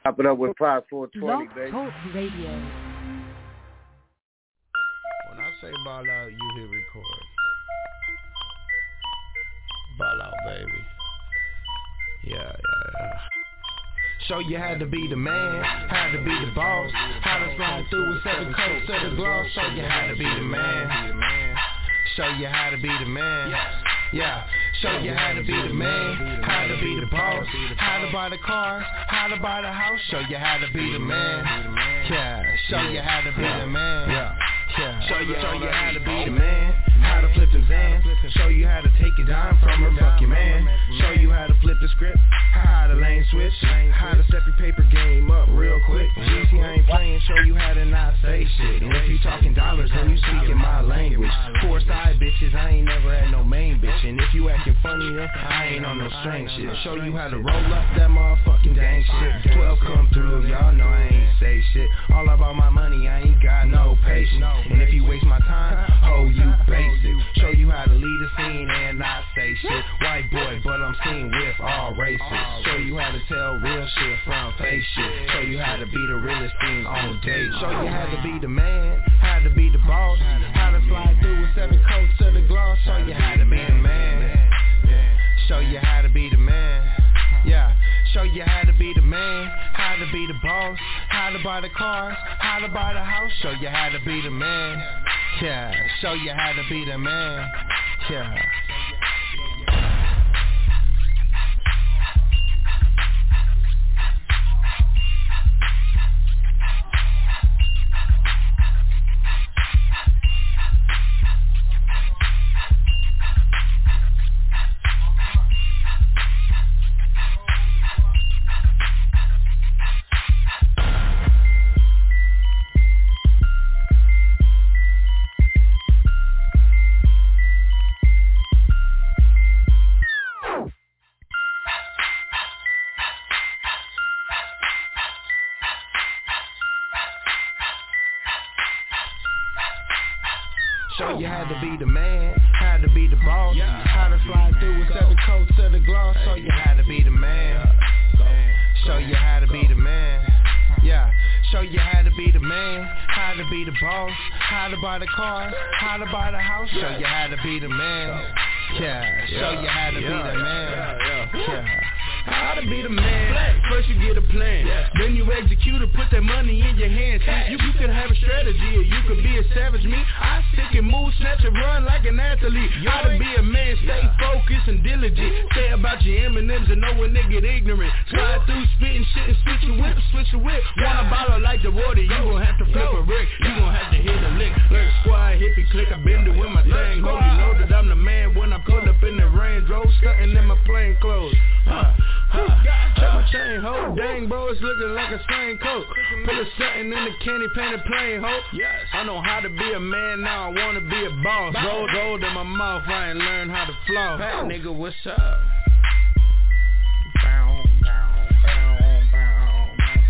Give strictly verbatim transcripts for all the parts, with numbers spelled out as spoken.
Wrap it up with Five four twenty, baby. Talk Radio. When I say ball out, you hit record. Ball out, baby. Yeah, yeah, yeah. Show you how to be the man, how to be the boss, how to slide through with seven coats to the gloss. Show you how to be the man. Show you how to be the man. Yeah. Show you how to be the man, how to be the boss, how to buy the cars, how to buy the house. Show you how to be the man. Yeah. Show you how to be the man. Yeah. Yeah. Show you, show you how to be the man, how to flip them Zans. Show you how to take it down from her fucking man. Show you how to flip the script, how to lane switch, how to step your paper game up real quick. G C, I ain't playing, show you how to not say shit. And if you talking dollars, then you speaking my language. Four side bitches, I ain't never had no main bitch. And if you acting funny, then I ain't on no strange shit. Show you how to roll up that motherfucking dang shit. Twelve come through, y'all know I ain't say shit. All about my money, I ain't got no patience. And if you waste my time, oh, you basic. Show you how to lead a scene and not say shit. White boy, but I'm seen with all races. Show you how to tell real shit from fake shit. Show you how to be the realest thing on date. Show you how to be the man, how to be the boss, how to slide through with seven coats to the gloss. Show you how to be the man. Show you how to be the man. Yeah. Show you how to be the man, how to be the boss, how to buy the cars, how to buy the house. Show you how to be the man. Yeah. Show you how to be the man. Yeah. Show you how to be the man, how to be the boss, how to slide through with seven coats to the gloss. Show you how to be the man. Show you how to be the man. Yeah. Show you how to be the man, how to be the boss, how to buy the car, how to buy the house. Show you how to be the man. Yeah. Show you how to be the man. Yeah. How to be the man. First you get a plan, then you execute it, put that money in your hands. You, you could have a strategy or you could be a savage. Me, I stick and move, snatch and run like an athlete. How to be a man, stay focused and diligent. Say about your M and M's and know when they get ignorant. Slide through, spitting shit and switch your whip, switch your whip. Want a bottle like the water, you gon' have to flip a brick. You gon' have to hit a lick. Lurk squad, hippie click, I been doing my thing. Hope you know that I'm the man when I pull up in the Range Rover, stunting in my plain clothes. Huh, huh. Check my chain, ho. Dang, bro, it's looking like a slain coat. Put a satin in the candy painted plain, ho. Yes. I know how to be a man, now I wanna be a boss. Gold, gold in my mouth, I ain't learned how to floss. Hey, nigga, what's up? Bow, bow, bow, bow.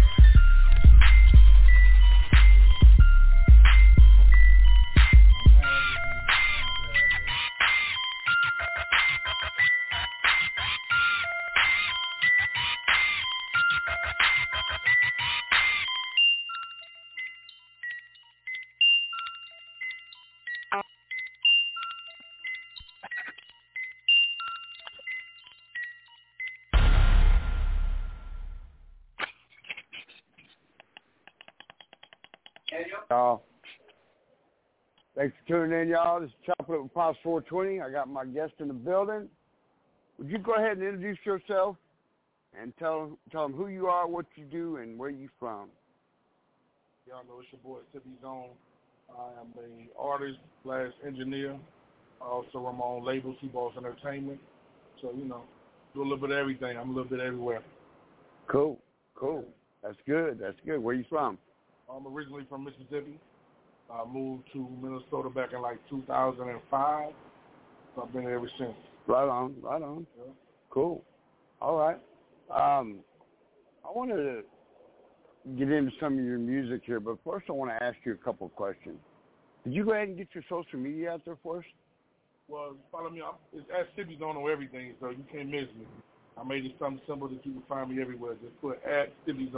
Y'all, thanks for tuning in, y'all. This is Chocolate with Pops four twenty. I got my guest in the building. Would you go ahead and introduce yourself and tell tell them who you are, what you do, and where you from? Y'all know it's your boy Tippy Zone. I am an artist slash engineer. Also, I'm on label T-Boss Entertainment. So, you know, do a little bit of everything. I'm a little bit everywhere. Cool, cool. That's good. That's good. Where you from? I'm originally from Mississippi. I moved to Minnesota back in like two thousand five. So I've been there ever since. Right on, right on. Yeah. Cool. All right. Um, I wanted to get into some of your music here, but first I want to ask you a couple of questions. Did you go ahead and get your social media out there for us? Well, follow me. I'm, it's at Tippy Zone on everything, so you can't miss me. I made it something simple that you can find me everywhere. Just put at Tippy Zone.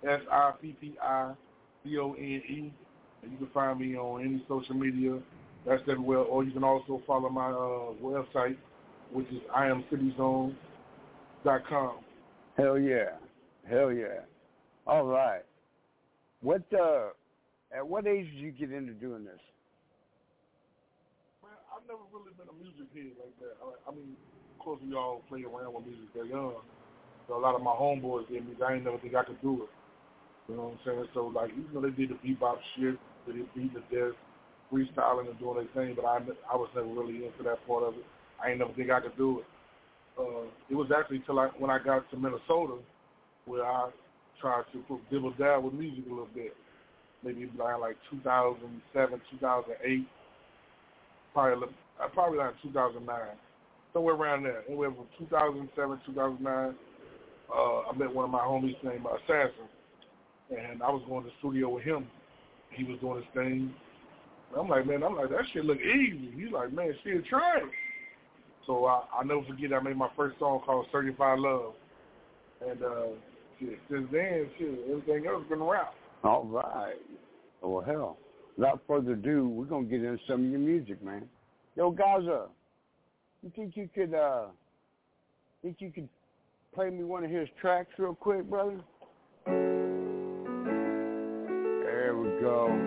S I P P I C O N E. And you can find me on any social media. That's everywhere. Or you can also follow my uh, website, which is I am city zone dot com. Hell yeah. Hell yeah. All right. What, uh, at what age did you get into doing this? Man, I've never really been a music head like that. I, I mean, of course, we all play around with music that young. So a lot of my homeboys did music. I ain't never think I could do it. You know what I'm saying? So, like, even though they did the bebop shit, they did beat the death, freestyling and doing their thing, but I, I was never really into that part of it. I ain't never think I could do it. Uh, it was actually till I, when I got to Minnesota where I tried to put dibble dab with music a little bit. Maybe around like two thousand seven, two thousand eight, probably, probably like two thousand nine. Somewhere around there. Anywhere from two thousand seven, two thousand nine, uh, I met one of my homies named Assassin. And I was going to the studio with him. He was doing his thing. And I'm like, man, I'm like, that shit look easy. He's like, man, shit, try it. So I, I'll never forget I made my first song called Certified Love. And uh, shit, since then, shit, everything else has been around. All right. Well, hell, without further ado, we're going to get into some of your music, man. Yo, Gaza, you think you could, uh, think you could play me one of his tracks real quick, brother? There we go.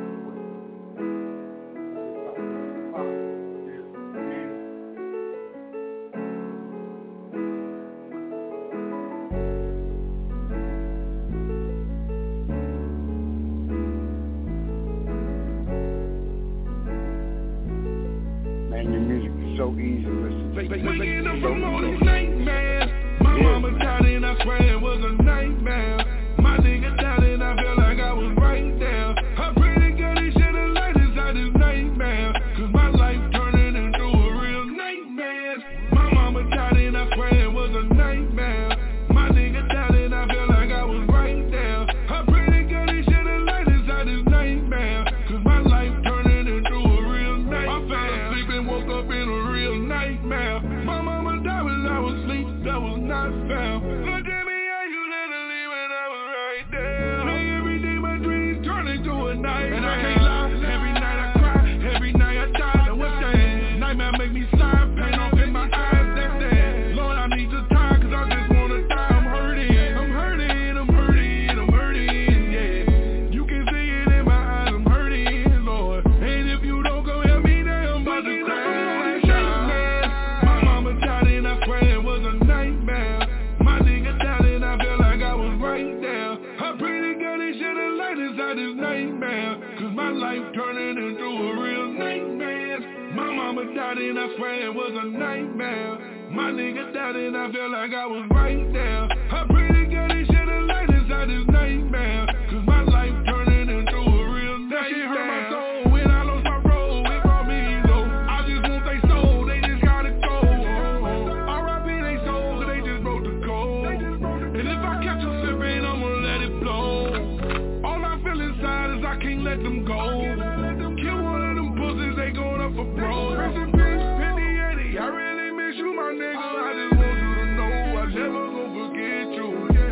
Man, your music is so easy to listen to. Waking up from all these nightmares. My mama died and I swear it was a nightmare. My nigga died and I felt like I was right there. I pray to God he shed a light inside this nightmare. Cause my life turning into a real nightmare. My mama died and I swear it was a nightmare. My nigga died and I felt like I was right there. I pray to God he shed a light inside this nightmare. Cause my life turning into a real nightmare. I fell asleep and woke up in a real nightmare. My mama died when I was asleep, that was not fair. Look at me, I used to leave and I was right there. Now every day my dreams turn into a nightmare. And I can't lie, every night I cry, every night I die. Now what's that? Nightmare make me slide, pain off in my eyes, that's that. Lord, I need to die, cause I just wanna die. I'm hurting, I'm hurting, I'm hurting, I'm hurting, yeah. You can see it in my eyes, I'm hurting, Lord. And if you don't go help me, then I'm about to crash. My mama died and I swear it was a nightmare. My nigga died and I felt like I was right there. I pray to God he shed a light inside this nightmare. Cause my life turning into a real nightmare. My mama died and I swear it was a nightmare. My nigga died and I felt like I was right there. I pray to God he shed a light inside this nightmare. Cause my life turning into a real nightmare. That shit hurt my soul when I lost my road. It brought me low. I just want they soul, they just gotta go. R I P they soul, cause they just broke the code. And if I catch them slipping, I'ma let it blow. All I feel inside is I can't let them go. Kill one of them pussies, they going up for bro. Rest in peace, Penny Eddie, I really miss you, my nigga. I just want you to know I never gon' forget you.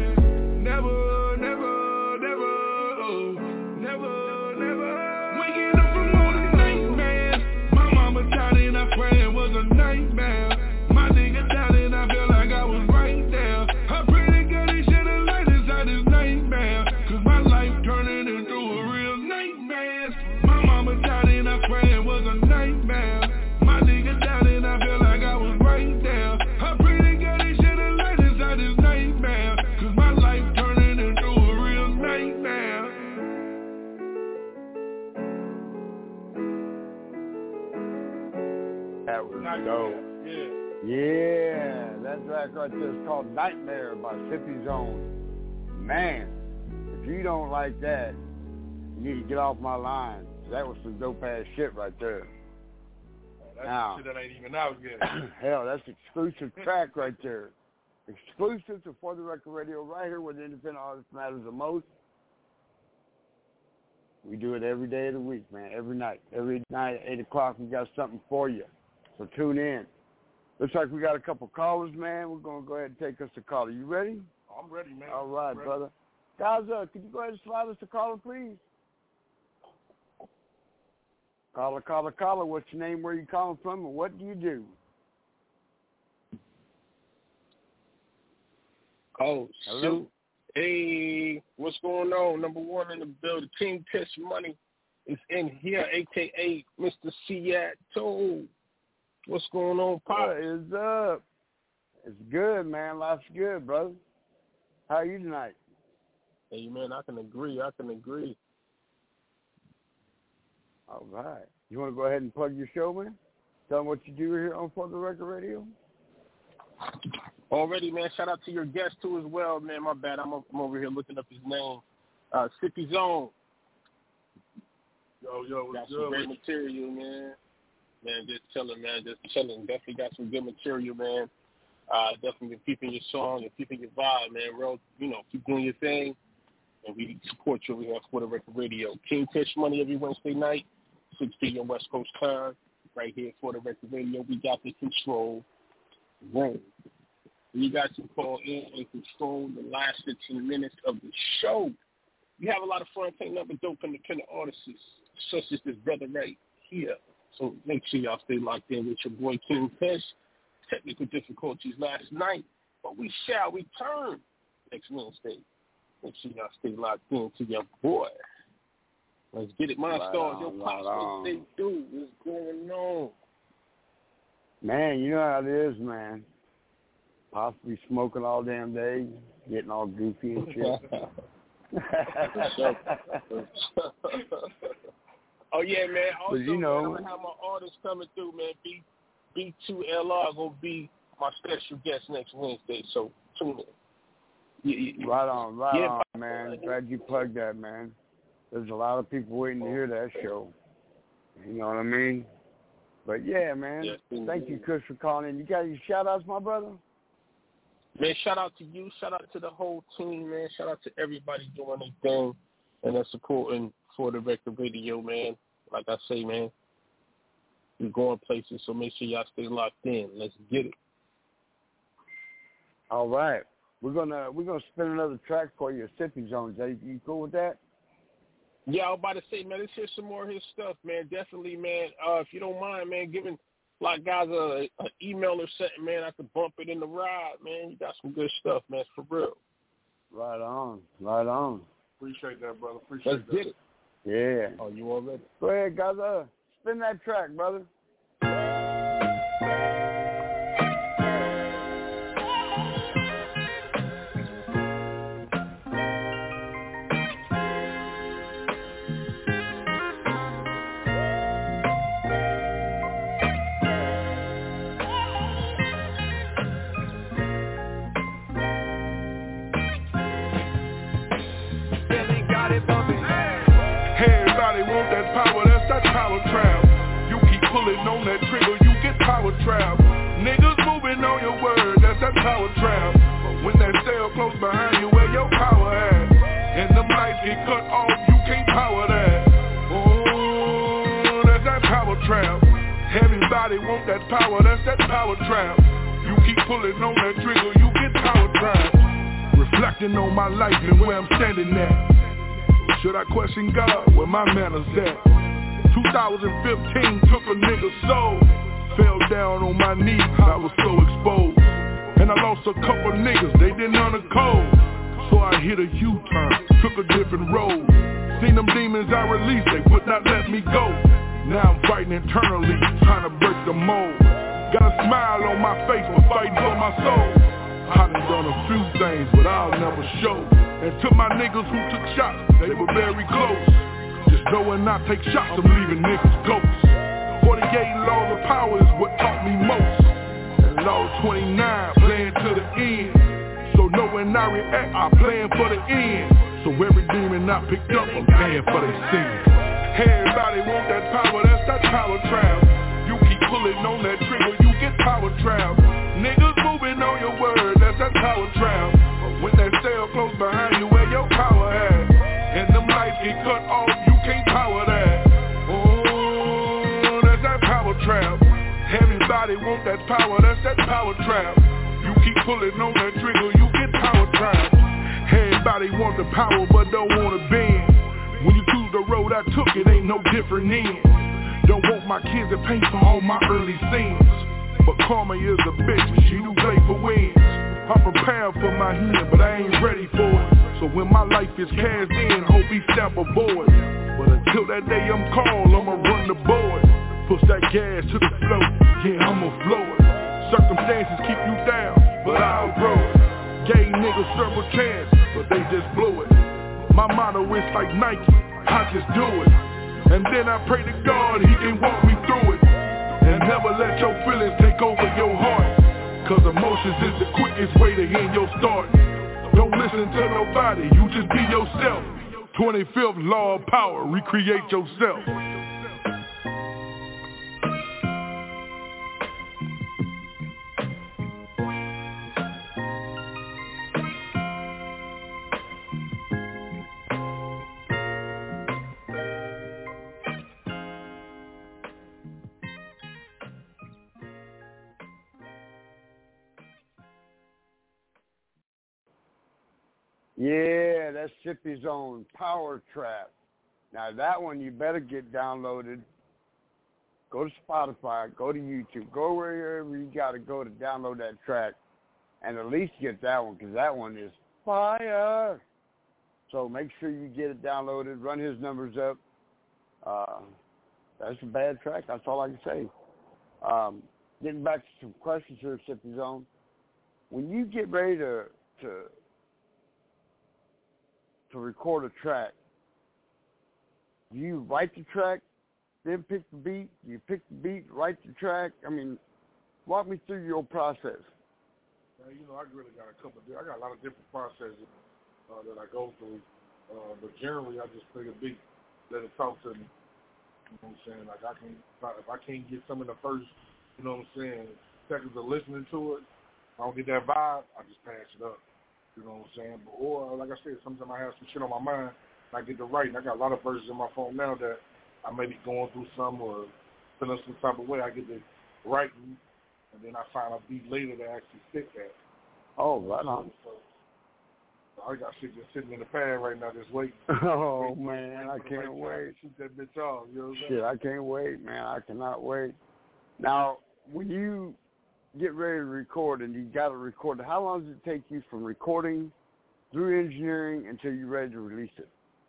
Never, never, never, oh, never, never. Waking up from all the nightmares. My mama died and I swear it was a nightmare. My nigga died and I felt like I was right there. I pray to God he shed a light inside this nightmare. Cause my life turning into a real nightmare. My mama died and I swear it was a nightmare. My nigga died and I felt like I was right there. I pray to God he shed a light inside this nightmare. Cause my life turning into a real nightmare. That was dope. Yeah. Yeah, that track right there is called Nightmare by Sippy Zone. Man, if you don't like that, you need to get off my line. That was some dope-ass shit right there. That's Now, shit that ain't even out yet. hell, that's exclusive track right there. Exclusive to For the Record Radio right here where the independent artist matters the most. We do it every day of the week, man, every night. Every night at eight o'clock, we got something for you. So tune in. Looks like we got a couple callers, man. We're going to go ahead and take us a caller. You ready? I'm ready, man. All right, ready. brother. Gaza, could you go ahead and slide us a caller, please? Caller, caller, caller, what's your name, where you calling from, and what do you do? Oh, Hello? shoot. Hey, what's going on? Number one in the building, King Piss Money is in here, a k a. Mister Seattle. What's going on, Pop? What is up? It's good, man. Life's good, brother. How are you tonight? Hey, man, I can agree. I can agree. All right. You want to go ahead and plug your show, man? Tell them what you do here on For the Record Radio? Already, man. Shout out to your guest, too, as well, man. My bad. I'm, I'm over here looking up his name. Uh, Sippy Zone. Yo, yo, what's got good? some great material, man. Man, just chilling, man. Just chilling. Definitely got some good material, man. Uh, definitely been keeping your song and keeping your vibe, man. Real, you know, keep doing your thing. And we support you over here for the Record Radio. King Pitch Money every Wednesday night, six p.m. West Coast time. Right here for the Record Radio. We got the control room. You guys can call in and control the last fifteen minutes of the show. We have a lot of fun taking up with dope independent artists, such as this brother right here. So make sure y'all stay locked in with your boy King Pitch. Technical difficulties last night, but we shall return next Wednesday. Make sure y'all stay locked in to your boy. Let's get it, my stars. Yo, Pops, what they do? What's going on? Man, you know how it is, man. Possibly smoking all damn day, getting all goofy and shit. Oh, yeah, man. Also, you know, man, I'm going to have my artists coming through, man. B, B two L R going to be my special guest next Wednesday, so tune in. Yeah, yeah, right on, right yeah, on, man. Glad you plugged that, man. There's a lot of people waiting to hear that show. You know what I mean? But, yeah, man, yes, thank you, Chris, for calling in. You got any shout-outs, my brother? Man, shout out to you. Shout out to the whole team, man. Shout out to everybody doing their thing and they're supporting For the Record Radio, man. Like I say, man, we're going places, so make sure y'all stay locked in. Let's get it. All right. We're gonna we're gonna spin another track for you, Sippy Zone. Jay, you cool with that? Yeah, I was about to say, man, let's hear some more of his stuff, man. Definitely, man. Uh, if you don't mind, man, giving like guys a, a email or something, man, I could bump it in the ride, man. You got some good stuff, man, for real. Right on, right on. Appreciate that, brother. Appreciate Let's that. get it. Yeah. Oh, you all ready? Go ahead, guys. Uh, spin that track, brother. On that trigger, you get power trap. Niggas moving on your word, that's that power trap. But when that cell close behind you, where your power at? And them lights get cut off, you can't power that. Oh, that's that power trap. Everybody want that power, that's that power trap. You keep pulling on that trigger, you get power trap. Reflecting on my life and where I'm standing at. Should I question God, where my manners at? two thousand fifteen took a nigga's soul. Fell down on my knees, I was so exposed. And I lost a couple niggas, they didn't earn a code. So I hit a U-turn, took a different road. Seen them demons I released, they would not let me go. Now I'm fighting internally, trying to break the mold. Got a smile on my face, but fighting for my soul. I done done a few things, but I'll never show. And to my niggas who took shots, they were very close. Just know when I take shots, I'm leaving niggas ghosts. forty-eight laws of power is what taught me most. And law twenty-nine, playing to the end. So know when I react, I plan for the end. So every demon I picked up, I'm paying for their sin. Everybody want that power, that's that power trap. You keep pulling on that trigger, you get power trap. Niggas moving on your word, that's that power trap. When that cell close behind you, where your power at? And them lights get cut off, you can't power that. Oh, that's that power trap. Everybody want that power, that's that power trap. You keep pulling on that trigger, you get power trap. Everybody Everybody want the power but don't want to bend. When you choose the road I took, it ain't no different then. Don't want my kids to pay for all my early sins. But karma is a bitch, she do play for wins. I'm prepared for my hand, but I ain't ready for it. So when my life is cast in, hope he step aboard. But until that day I'm called, I'ma run the board. Push that gas to the floor, yeah, I'ma blow it. Circumstances keep you down, but I'll grow it. Gay niggas several chances, but they just blew it. My motto is like Nike, I just do it. And then I pray to God he can walk me through it. And never let your feelings take over your heart. Cause emotions is the quickest way to end your start. Don't listen to nobody, you just be yourself. twenty-fifth law of power, recreate yourself. Yeah, that's Sippy's own Power Trap. Now that one you better get downloaded. Go to Spotify, go to YouTube, go wherever you got to go to download that track, and at least get that one because that one is fire. So make sure you get it downloaded. Run his numbers up. Uh, that's a bad track. That's all I can say. Um, getting back to some questions here, Sippy's own. When you get ready to to to record a track, do you write the track, then pick the beat? Do you pick the beat, write the track? I mean, walk me through your process. Uh, you know, I really got a couple of, I got a lot of different processes uh, that I go through, uh, but generally I just play the beat, let it talk to me. You know what I'm saying? Like I can, if I, if I can't get some in the first, you know what I'm saying, seconds of listening to it, if I don't get that vibe, I just pass it up. You know what I'm saying? But, or, like I said, sometimes I have some shit on my mind, and I get to writing. I got a lot of verses in my phone now that I may be going through some or feeling some type of way. I get to writing, and then I find a beat later that actually fit that. Oh, right on. So, so I got shit just sitting in the pad right now just waiting. Oh, waiting, man, I can't right wait. Shoot that bitch off. You know what I'm Shit, I can't wait, man. I cannot wait. Now, when you get ready to record and you got to record it, how long does it take you from recording through engineering until you're ready to release it?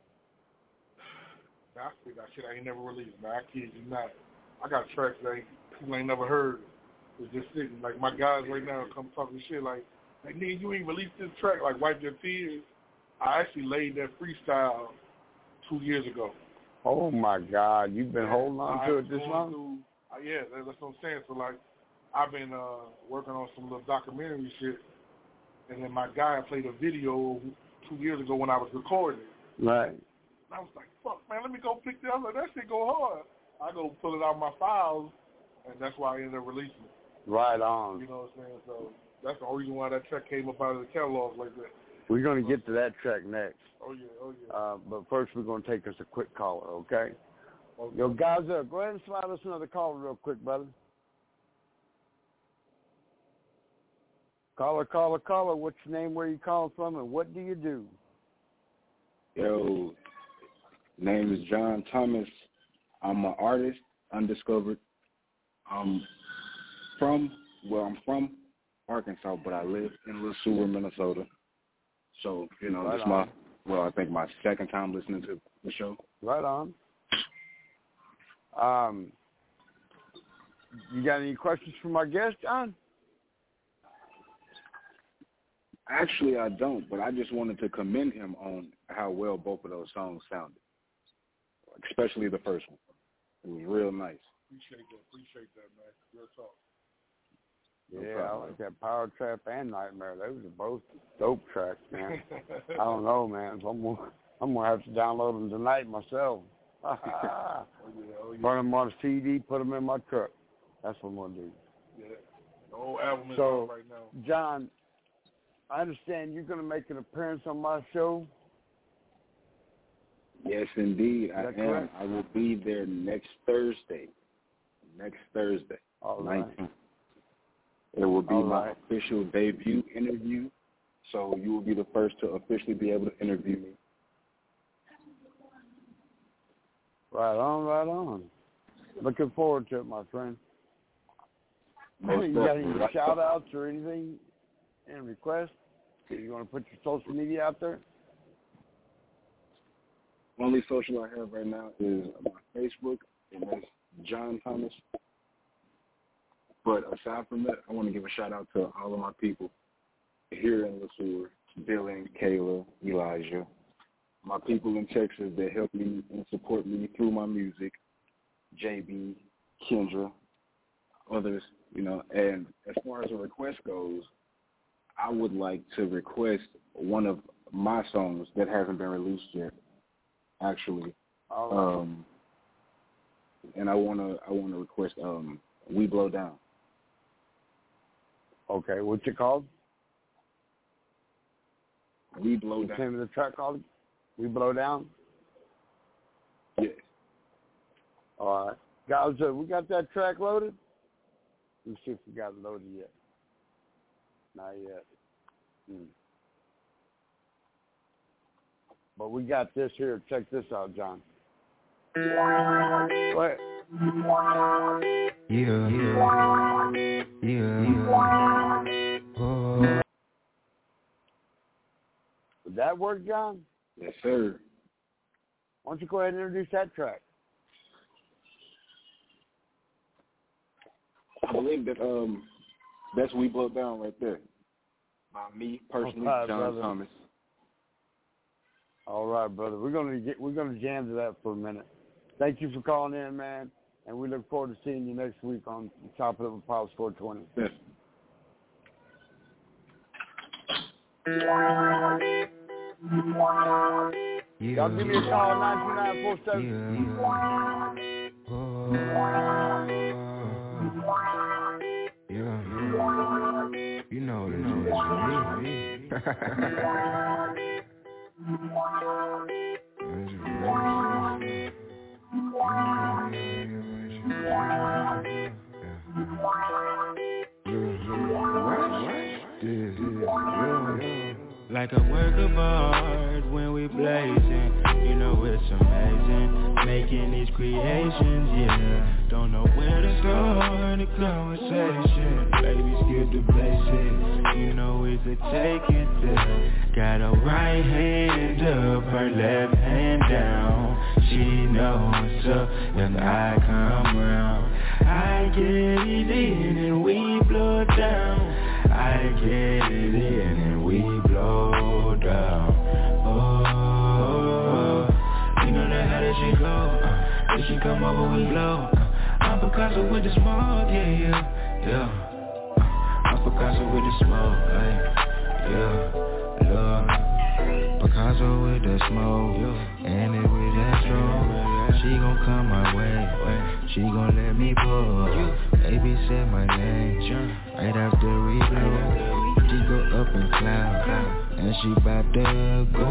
I think that shit I ain't never released, man. I kid you not. I got tracks that ain't, people ain't never heard. It's just sitting. Like, my guys right now come talking shit like, like, nigga, you ain't released this track, like Wipe Your Tears. I actually laid that freestyle two years ago. Oh, my God. You've been holding on I to it this long? Through, uh, yeah, that's what I'm saying. So, like, I've been uh, working on some little documentary shit, and then my guy played a video two years ago when I was recording it. Right. And I was like, fuck, man, let me go pick that up. Like, that shit go hard. I go pull it out of my files, and that's why I ended up releasing it. Right on. You know what I'm saying? So that's the only reason why that track came up out of the catalog like that. We're going to get to that track next. Oh, yeah, oh, yeah. Uh, but first we're going to take us a quick caller, okay? okay. Yo, Gaza, go ahead and slide us another caller real quick, brother. Caller, caller, caller, what's your name, where you calling from, and what do you do? Yo, name is John Thomas. I'm an artist, undiscovered. I'm from, well, I'm from Arkansas, but I live in Le Sueur, Minnesota. So, you know, right this is my, well, I think my second time listening to the show. Right on. Um, you got any questions for my guest, John? Actually, I don't, but I just wanted to commend him on how well both of those songs sounded, especially the first one. It was real nice. Appreciate that. Appreciate that, man. Real talk. No yeah, problem. I like that Power Trap and Nightmare. Those are both dope tracks, man. I don't know, man. So I'm gonna, I'm gonna have to download them tonight myself. oh, yeah, oh, yeah. Burn them on a C D, put them in my truck. That's what I'm gonna do. Yeah, the whole album is so, out right now. John, I understand you're gonna make an appearance on my show. Yes, indeed, I am. Correct? I will be there next Thursday. Next Thursday, All right. nineteenth. It will be All my right. official debut interview So you will be the first to officially be able to interview me. Right on, right on. Looking forward to it, my friend. Most You got any definitely. shout-outs or anything, any requests? You want to put your social media out there? Only social I have right now is my Facebook, and that's John Thomas. But aside from that, I want to give a shout-out to all of my people here in LeSueur, Dylan, Kayla, Elijah, my people in Texas that help me and support me through my music, J B, Kendra, others, you know. And as far as a request goes, I would like to request one of my songs that hasn't been released yet, actually. Um, and I wanna I wanna request um, We Blow Down. Okay, what's it called? We Blow What's Down. the name of the track called? We Blow Down? Yes. All right. Guys, uh, we got that track loaded? Let's see if we got it loaded yet. Not yet. Hmm. But we got this here. Check this out, John. Wait. Yeah, yeah, yeah, yeah. Oh. Would that work, John? Yes, sir. Why don't you go ahead and introduce that track? I believe that um, that's We Blow Down right there. By me personally, All right, John brother. Thomas. All right, brother. We're gonna get we're gonna jam to that for a minute. Thank you for calling in, man, and we look forward to seeing you next week on Top of the Power four twenty. Yes. Yeah. Y'all give me a call nine two nine four seven. Yeah. Oh. Yeah. You know this is me. Like a work of art when we blazing, you know it's amazing, making these creations, yeah. Don't know where to start the conversation, baby scared to place it, you know we could take it there. Got her right hand up, her left hand down, she knows what's up when I come round. I get it in and we blow it down, I get it in and we blow down. Oh, you know that how did she go? Uh, did she come over we blow? Uh, I'm Picasso with the smoke, yeah, yeah, yeah. Uh, I'm Picasso with the smoke, like, yeah, love. Picasso with the smoke, and it with that stroke. She gon' come my way, she gon' let me pull. Baby said my name, right after we blow. She go up in cloud, and she bout to go.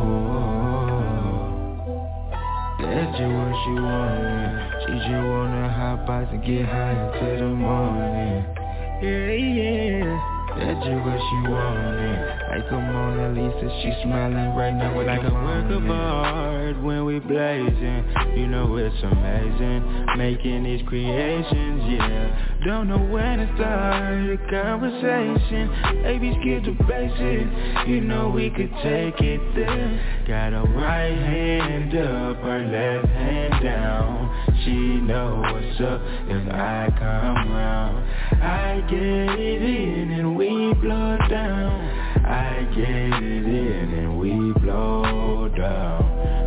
That's just what she wanted. She just wanna hot box and get high until the morning. Yeah, yeah. That's just what she wanted. Like a Mona Lisa, she smiling right now with like a work of art when we blazing. You know it's amazing, making these creations, yeah. Don't know when to start the conversation. Baby scared to base it, you know we could take it there. Got her right hand up, her left hand down. She know what's up if I come round. I get it in and we blow down. I get it in and we blow down.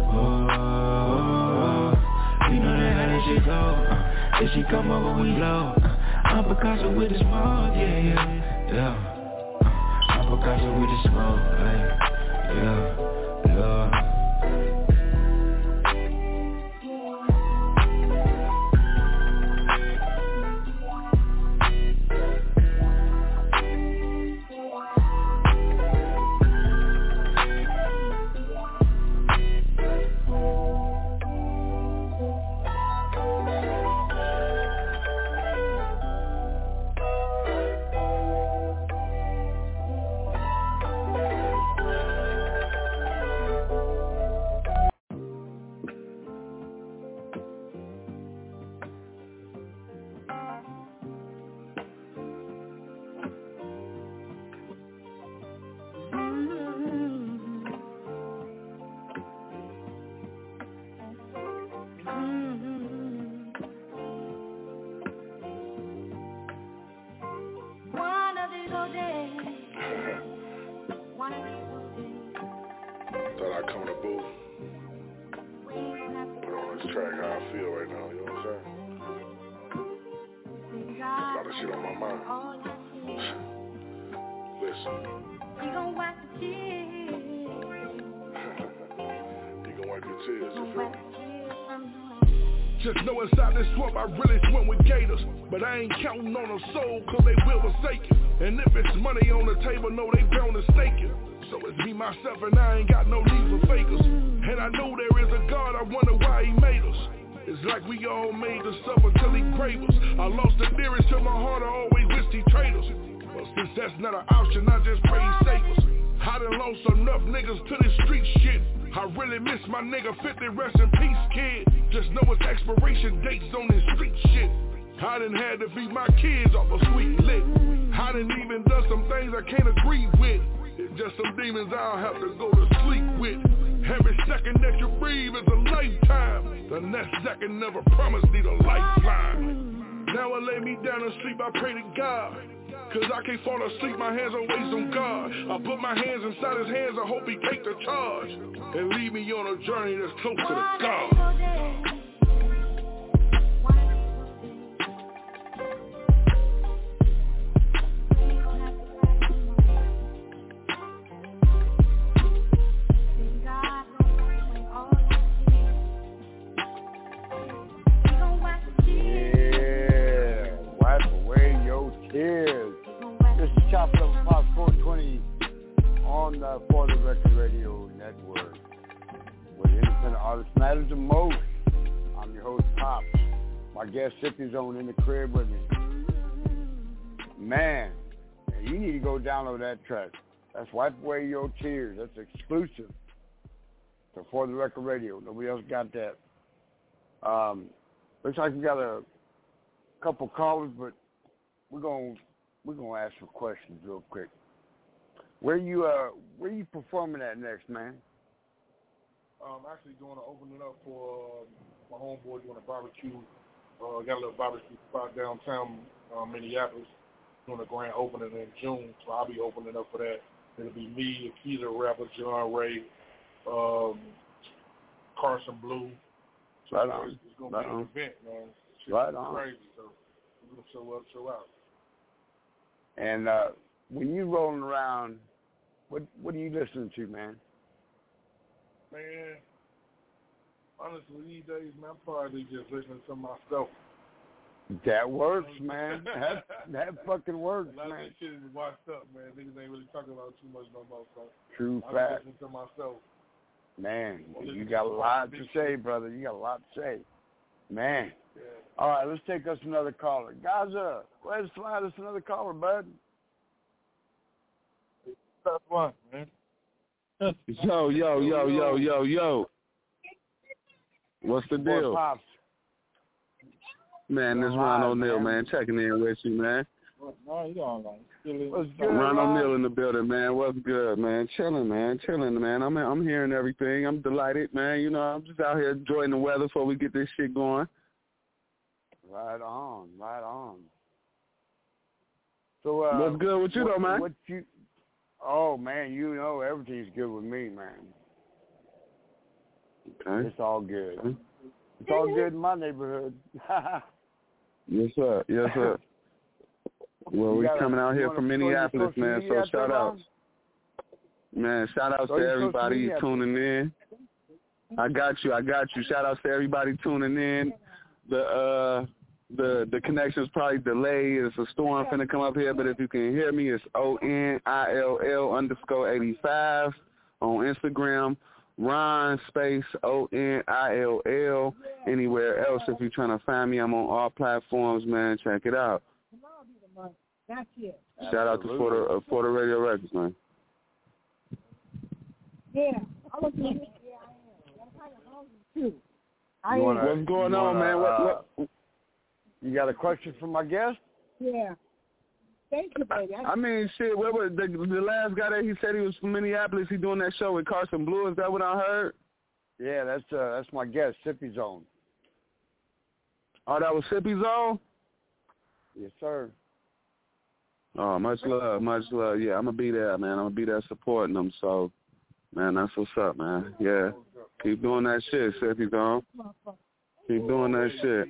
Oh, you know that how that shit go. Uh, if she come over we blow. Uh, I'm Picasso with the smoke, yeah, yeah, yeah. Uh, I'm Picasso with the smoke, like, yeah, love. I feel right now, you know what I'm saying? A lot of shit on my mind. Listen. You gon' wipe the tears. You gon' wipe your tears, you feel me? Just know inside this swamp I really swim with gators. But I ain't counting on a soul cause they will forsake you. And if it's money on the table, know they bound to stake you. So it's me, myself, and I ain't got no need for fakers. And I know there is a God, I wonder why he made us. It's like we all made to suffer till he grave us. I lost the nearest to my heart, I always wished he trade us. But since that's not an option, I just pray he save us. I done lost enough niggas to this street shit. I really miss my nigga fifty, rest in peace, kid. Just know it's expiration dates on this street shit. I done had to feed my kids off a sweet lick. I done even done some things I can't agree with. It's just some demons I'll have to go to sleep with. Every second that you breathe is a lifetime. The next second never promised me the lifeline. Now I lay me down and sleep, I pray to God. Cause I can't fall asleep, my hands always on God. I put my hands inside his hands, I hope he take the charge. And lead me on a journey that's close to the God. This is Chop Level Pops four twenty on the For the Record Radio Network, where independent artists matter the most. I'm your host, Pops. My guest, Sippy Zone, in the crib with me. Man, you need to go download that track. That's Wipe Away Your Tears. That's exclusive to For the Record Radio. Nobody else got that. Um, looks like we got a couple callers, but we're gonna we're gonna ask some questions real quick. Where you uh where you performing at next, man? I'm actually doing an opening up for uh, my homeboy doing a barbecue. Uh, got a little barbecue spot downtown uh, Minneapolis. Doing a grand opening in June, so I'll be opening up for that. It'll be me, Akita Rapper, John Ray, um, Carson Blue. So right on. It's, it's gonna right be on. an event, man. It's right on. Crazy, so we're gonna show up, show out. And uh, when you rolling around, what what are you listening to, man? Man, honestly, these days, man, I'm probably just listening to myself. That works, man. That that fucking works, A lot man. of that shit is washed up, man. Niggas ain't really talking about it too much no more. So True I'm fact. listening to myself. Man, you got a lot to say, brother. You got a lot to say. Man. Yeah. All right, let's take us another caller. Gaza, go ahead and slide us another caller, bud. That's one, man. Yo, yo, yo, yo, yo, yo. What's the deal? Pops. Man, this Ron O'Neal, man, checking in with you, man. No, you don't like. What's good, Ron Ron? O'Neal in the building, man. What's good, man? Chilling, man. Chilling, man. I'm I'm hearing everything. I'm delighted, man. You know, I'm just out here enjoying the weather before we get this shit going. Right on, right on. So, uh, what's good with you, what, though, man? What you? Oh man, you know everything's good with me, man. Okay. It's all good. Okay. It's all good in my neighborhood. Yes, sir. Yes, sir. Well, we gotta, coming out here from Minneapolis, man, so shout outs. Man, shout outs to everybody tuning in. I got you. I got you. Shout outs to everybody tuning in. The uh, the the connection's probably delayed. It's a storm finna come up here, but if you can hear me, it's O N I L L underscore eighty-five on Instagram. Ron space O N I L L. Anywhere else, if you're trying to find me, I'm on all platforms, man. Check it out. That's it. Shout out to Florida, uh, Florida Radio Records, man. Yeah, I was yeah, I am. I'm kind of hungry too. I You wanna, What's going on, wanna, man? What, uh, what? You got a question for my guest? Yeah. Thank you, baby. I, I mean, shit. What was the the last guy that he said he was from Minneapolis? He doing that show with Carson Blue. Is that what I heard? Yeah, that's uh, that's my guest, Sippy Zone. Oh, that was Sippy Zone? Yes, sir. Oh, much love, much love. Yeah, I'm gonna be there, man. I'm gonna be there supporting them. So, man, that's what's up, man. Yeah, keep doing that shit, Sippy Zone. Keep doing that shit.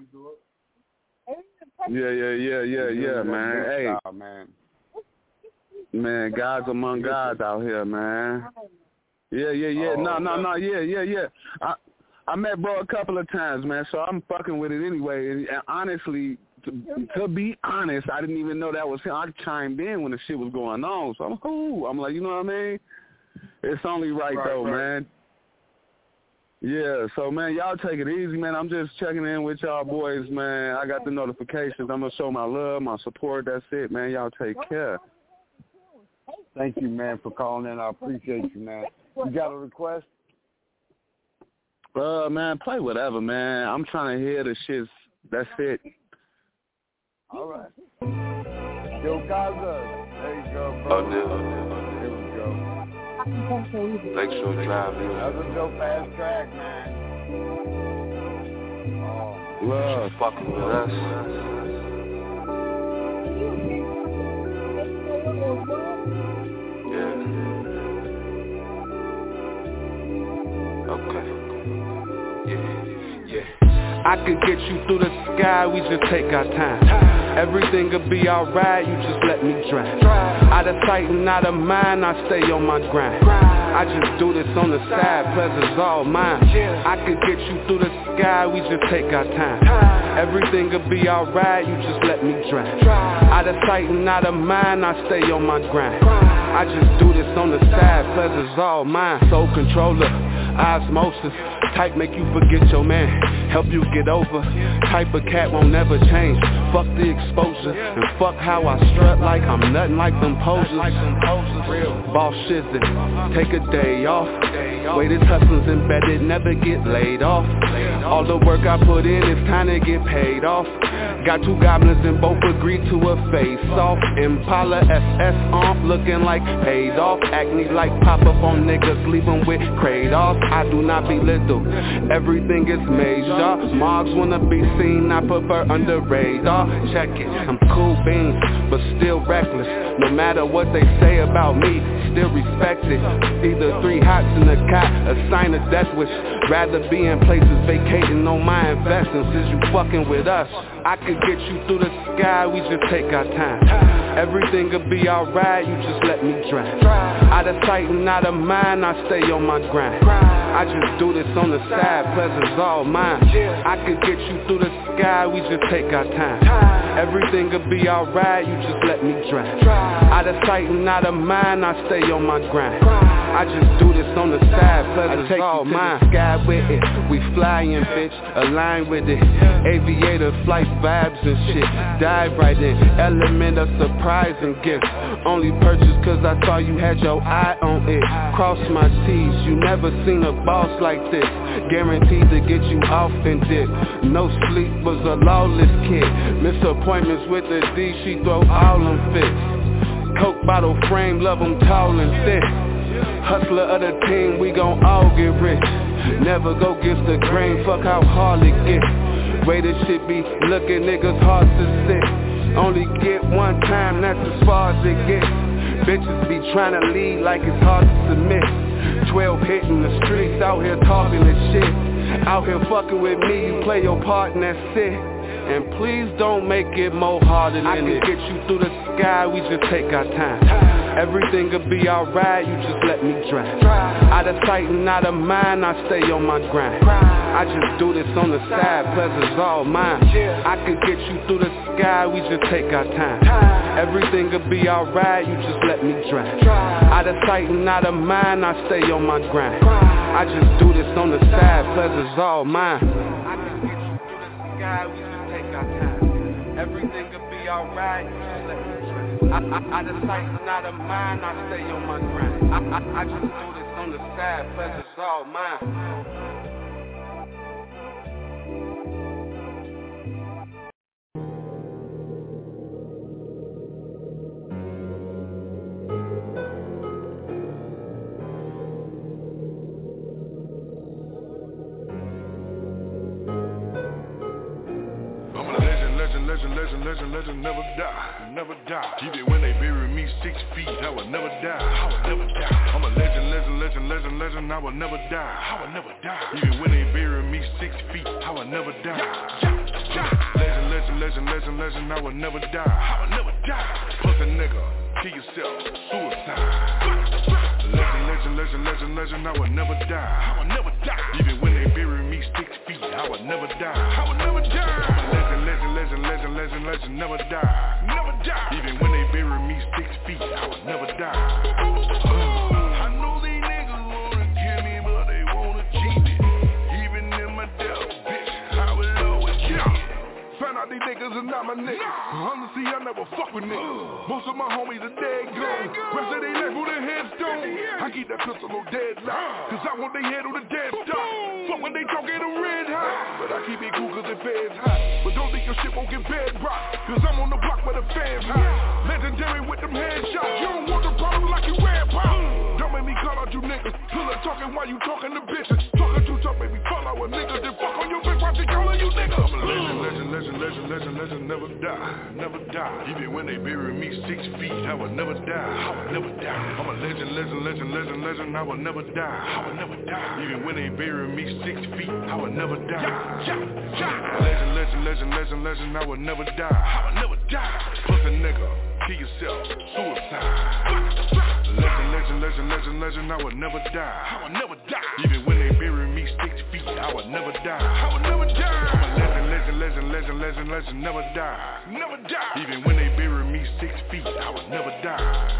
Yeah, yeah, yeah, yeah, yeah, man. Hey, man. Man, God's among gods out here, man. Yeah, yeah, yeah. Oh, no, no, no. Yeah, yeah, yeah. I I met bro a couple of times, man. So I'm fucking with it anyway. And, and honestly, to, to be honest, I didn't even know that was him. I chimed in when the shit was going on. So I'm like, ooh. I'm like, you know what I mean? It's only right, right though, right. man. Yeah, so, man, y'all take it easy, man. I'm just checking in with y'all boys, man. I got the notifications. I'm going to show my love, my support. That's it, man. Y'all take care. Thank you, man, for calling in. I appreciate you, man. You got a request? Uh, man, play whatever, man. I'm trying to hear the shits. That's it. All right. Yo, Gaza. There you go, bro. Oh, dude. Here we go. Lakeshore Drive, man. That was a dope ass track, man. Oh, love. Fucking with us. Yeah. Okay. Yeah, yeah. I could get you through the sky, we just take our time. Everything'll be alright, you just let me drive. Out of sight and out of mind, I stay on my grind. I just do this on the side, pleasure's all mine. I could get you through the sky, we just take our time. Everything'll be alright, you just let me drive. Out of sight and out of mind, I stay on my grind. I just do this on the side, pleasure's all mine. Soul controller, osmosis, type make you forget your man, help you get over. Type of cat won't never change. Fuck the exposure and fuck how I strut like I'm nothing like them posers. Boss shizzin', take a day off. Way this hustle's embedded, never get laid off. All the work I put in, it's time to get paid off. Got two goblins and both agreed to a face-off. Impala S S on, looking like paid off. Acne like pop-up on niggas, leave them with Kratos. I do not belittle, everything is major. Mogs wanna be seen, I prefer under radar. Check it, I'm cool beans, but still reckless. No matter what they say about me, still respect it. Either three hots in the cot, a sign of death wish. Rather be in places vacating on my investments. Is you fucking with us? I could get you through the sky, we just take our time. Everything'll be alright, you just let me drive. Out of sight and out of mind, I stay on my grind. I just do this on the side, pleasure's all mine. I could get you through the sky, we just take our time. Everything'll be alright, you just let me drive. Out of sight and out of mind, I stay on my grind. I just do this on the side, pleasure's all mine. Sky with it, we flying, bitch, align with it. Aviator flight vibes and shit, dive right in. Element of surprise and gifts. Only purchase cause I saw you had your eye on it. Cross my T's, you never seen a boss like this. Guaranteed to get you off and dip. No sleep, was a lawless kid. Miss appointments with the D, she throw all them fits. Coke bottle frame, love them tall and thick. Hustler of the team, we gon' all get rich. Never go against the grain, fuck how hard it gets. Way this shit be looking, niggas hard to sit. Only get one time, that's as far as it gets. Bitches be tryna lead like it's hard to submit. Twelve hitting the streets, out here talking this shit. Out here fucking with me, you play your part and that's it. And please don't make it more harder than it. I can get you through the sky, we just take our time. Everything'll be alright, you just let me drive. Out of sight and out of mind, I stay on my grind. I just do this on the side, pleasure's all mine. I can get you through the sky, we just take our time. Everything'll be alright, you just let me drive. Out of sight and out of mind, I stay on my grind. I just do this on the side, pleasure's all mine. I can get you through the sky, we just take our time. Everything'll be alright, you just let me drive. I, I, out of sight and out of mind, I stay on my grind. I, I, I just do this on the side, pleasure's all mine. I'm a legend, legend, legend, legend, legend, legend, never die. never die. Even when they bury me six feet, I will never die. I will never die. I'm a legend, legend, legend, legend, legend. I will never die. I will never die. Even when they bury me six feet, I will never die. Legend, legend, legend, legend, legend. I will never die. I will never die. Pussy nigga, kill yourself, suicide. Legend, legend, legend, legend, legend. I will never die. I will never die. Even when they bury me six feet, I will never die. I will never die. I'm a legend, legend, legend, legend, legend, legend. Never die. Never die. Even when they bury me six feet, I will never die. I know these niggas wanna kill me, but they wanna cheat it. Even in my death, bitch, I will always cheat it. Found out these niggas are not my niggas. Honestly, I never fuck with niggas. Most of my homies are dead gone. Rest of they left with a headstone. I keep that pistol on deadlock, cause I want they head on the dead stop. Fuck when they talk, get a red hot. But I keep it cool cause it feds hot. But don't think your shit won't get bedrock, cause I'm on the block where the fans hot. Legendary with them headshots. You don't want the problem like you red pop. Don't make me call out you niggas. Pull up talking while you talking to bitches. Talking too tough, make me fall out with niggas. Then fuck on your bitch while she calling you niggas. I'm a legend, legend, legend, legend, legend, legend. Never die, never die. Even when they bury me six feet, I will never die. I will never die. I'm a legend, legend, legend, legend, legend. I will never die. I will never die. Even when they bury me six feet, I will never die. Legend, legend, legend, legend, legend. I will never die. I will never die. Pussy nigga, kill yourself, suicide. Legend, legend, legend, legend, legend. I will never die. I will never die. Even when they bury me six feet, I will never die. I will never die. I'm a legend, legend, legend, legend, legend, legend. Never die. Never die. Even when they bury me six feet, I will never die.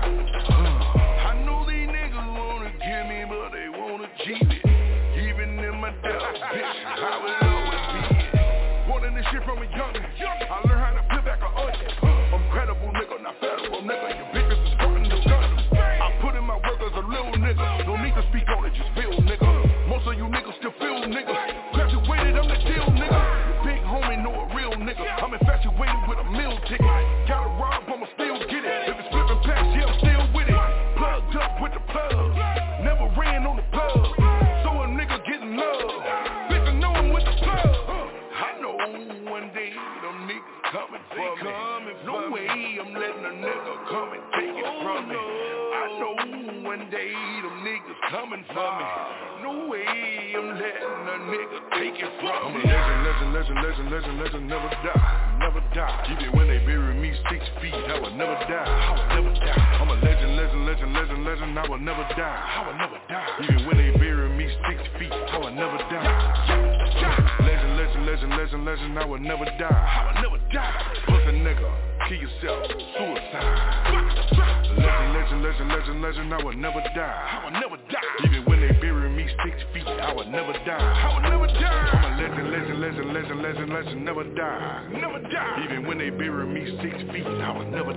Uh, I know these niggas wanna kill me, but they wanna cheat it. Even in my death, bitch, I will always be it. Wanting this shit from a youngin'. I learned how to peel back a onion. I'm credible, nigga, not federal, nigga. Your bitches is starting to gun. I put in my work as a little nigga. No need to speak on it, just feel, nigga. Most of you niggas still feel, nigga. Graduated, I'm the deal, nigga. Big homie know a real nigga. I'm infatuated with a meal ticket. Gotta rob, I'ma still get it. If it's flipping past, yeah, I'm still with it. Plugged up with the plug. Never ran on the plug. So a nigga getting love. Bitch, I know I'm with the plug. I know one day them niggas coming for me. No way I'm letting a nigga come and take it from me. I know one day them niggas coming for me. No way I'm letting a nigga take it from me. I'm a legend, legend, legend, legend, legend, legend, never die, never die. Even when they bury me six feet, I will never die, I will never die. I'm a legend, legend, legend, legend, legend, I will never die, I will never die. Even when they bury me six feet, I will never die. Legend, legend, legend, legend, legend, I will never die, I will never die. Pussy nigga, kill yourself, suicide. Legend, legend, legend, legend, legend, I will never die, I will never die. Even when they bury me six feet, I will never die, I will never die. I'm a legend, legend, legend, legend, legend, legend, never die, never die. Even when they bury me six feet, I will never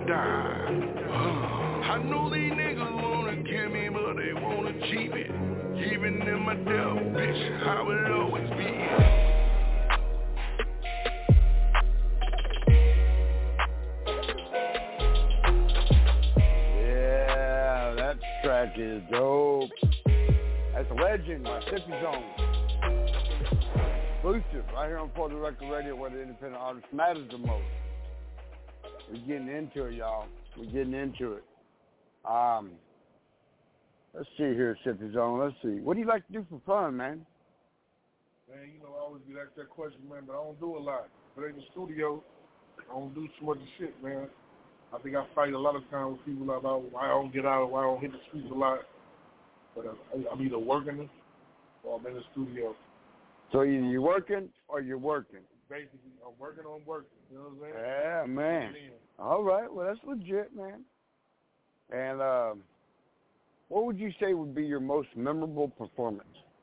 die. I know these niggas wanna kill me, but they wanna cheat it. Even in my death, bitch, I will always be it. Track is dope. That's a legend, my Sippy Zone. Exclusive, right here on Portland Record Radio, where the independent artist matters the most. We're getting into it, y'all. We're getting into it. Um, let's see here, Sippy Zone. Let's see. What do you like to do for fun, man? Man, you know, I always get asked that question, man, but I don't do a lot. But in the studio, I don't do too much shit, man. I think I fight a lot of times with people about why I don't get out, why I don't hit the streets a lot. But I'm either working or I'm in the studio. So either you're working or you're working. Basically, I'm working on working. You know what I'm saying? Yeah, man. All right. Well, that's legit, man. And uh, what would you say would be your most memorable performance?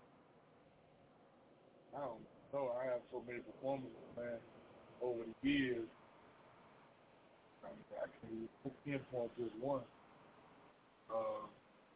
I don't know. I have so many performances, man, over the years. I can pinpoint just one. Uh,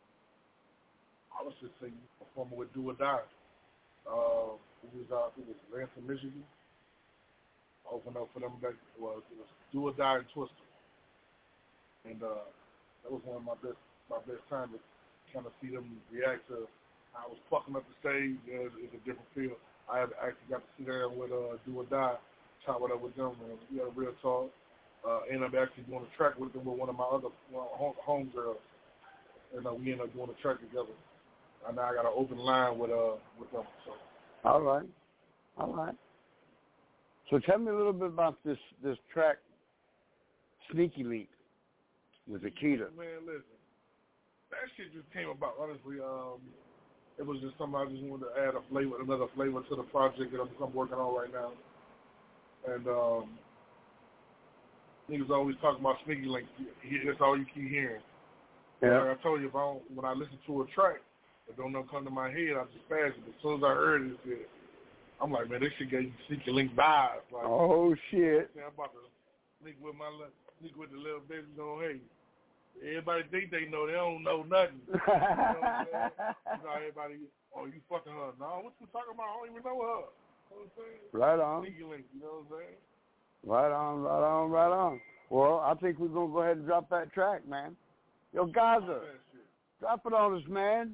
I was just saying, performing with Do or Die. Uh, it was uh, it was Lansing, Michigan. Opened up for them. That was it was Do or Die and Twister, and uh, that was one of my best my best time to kind of see them react to. I was fucking up the stage. Yeah, it's a different feel. I have actually got to sit down with uh, Do or Die, chop it up with them, and we had a real talk. uh, ended up actually doing a track with them with one of my other well, home, home girls, and uh, we ended up doing a track together. And now I got an open line with uh with them. So. All right, all right. So tell me a little bit about this this track, Sneaky Link, with Akita. Man, listen, that shit just came about. Honestly, um, it was just something I just wanted to add a flavor, another flavor to the project that I'm, I'm working on right now. And um, niggas always talking about Sneaky Link. That's all you keep hearing. Yeah. Like I told you, if I don't, when I listen to a track, if don't know come to my head, I just pass it. As soon as I heard it, it I'm like, man, this shit gave you Sneaky Link vibes. Like, oh shit! I'm about to sneak with my sneak with the little baby. Going, hey, everybody think they know, they don't know nothing. You know what I'm saying? You know, everybody, oh, you fucking her? No, what you talking about? I don't even know her. You know what I'm saying? Right on. Sneaky Link, you know what I'm saying? Right on, right on, right on. Well, I think we're gonna go ahead and drop that track, man. Yo, Gaza, drop it on us, man.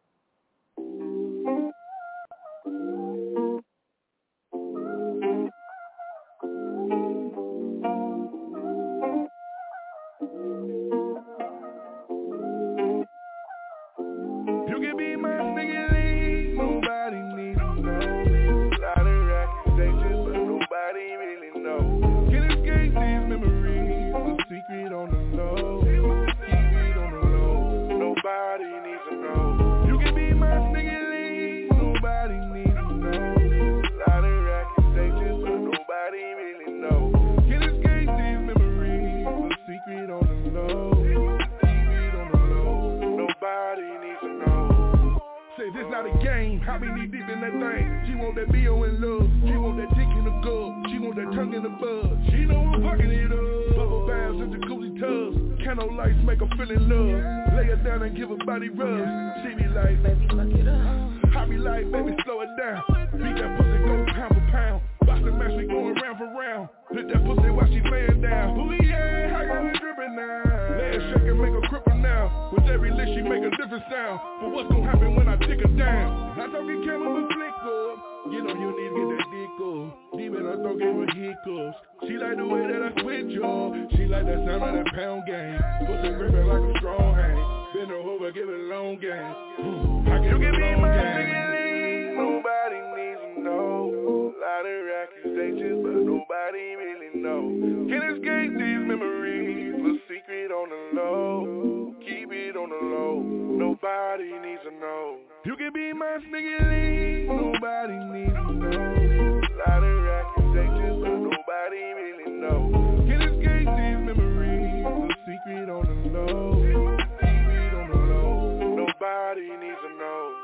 You can be my Sneaky Link, nobody needs to know. Lot of accusations, but nobody really knows. Can't escape these memories, a secret on the low. Keep it on the low, nobody needs to know. You can be my Sneaky Link, nobody needs to know. Lot of accusations, but nobody really knows. Can't escape these memories, a secret on the low. Keep it on the low, nobody needs to know. Say this not a game, I be knee deep in that thing. She want that B O in love, she want that dick in the gut, she want that tongue in the bud. She know I'm fucking it up. Bubble baths in jacuzzi tubs, candle lights make her feel in love. Lay her down and give her body rubs. She be like, baby, fuck it up. I be like, baby, slow it down. Beat that pussy, go pound for pound. Boxing match, we going round for round. Hit that pussy while she laying down. Ooh yeah, I got her dripping now. Let her shake and make her cripple now. With every lift she make a different sound. But what's gonna happen when I dick her down? I talk it camera with flick up. Get on your knees, get that dick up. Deep in her throat, gave her hiccups. She like the way that I switch y'all. She like the sound of that pound game. Pussy gripping like a strong hand. Bend her over, give it a long game. I give it a long game. Nobody needs to know. Lot of accusations, but nobody really knows. Can't escape these memories, a secret on the low. Keep it on the low, nobody needs to know. You can be my Sneaky Link, nobody needs to know. Lot of accusations, but nobody really knows. Can't escape these memories, a secret on the low. Keep it on the low, nobody needs to know.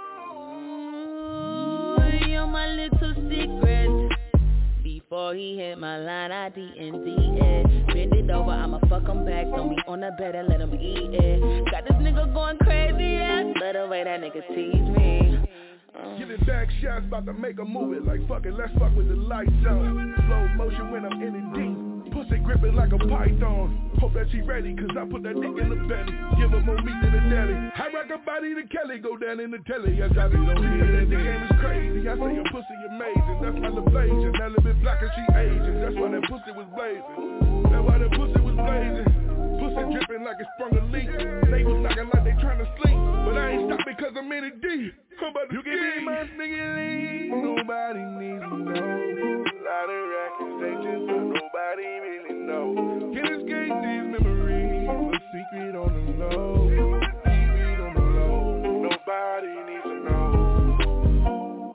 You're my little secret. Before he hit my line, I D N D it. Bend it over, I'ma fuck him back. Throw me on the bed and let him eat it. Got this nigga going crazy, yeah. Let the way that nigga tease me. Uh. Give it back shots, about to make a movie. Like fuck it, let's fuck with the lights on. Slow motion when I'm in it deep. Pussy gripping like a python. Hope that she ready, cause I put that dick in the belly. Give her more meat than a deli. I rock her body to Kelly, go down in the telly. Yes, I be on here. The game is crazy. I say your pussy amazing. That's my invasion. That little bit black and she aging. That's why that pussy was blazing. That's why that pussy was blazing. Pussy dripping like it sprung a leak. They was knocking like they trying to sleep. But I ain't stopped because I'm in it deep. You can be my Sneaky Link. Nobody needs to know. Lot of accusations, but nobody really knows. Can't escape these memories, a secret on the low. Keep it on the low, nobody needs to know.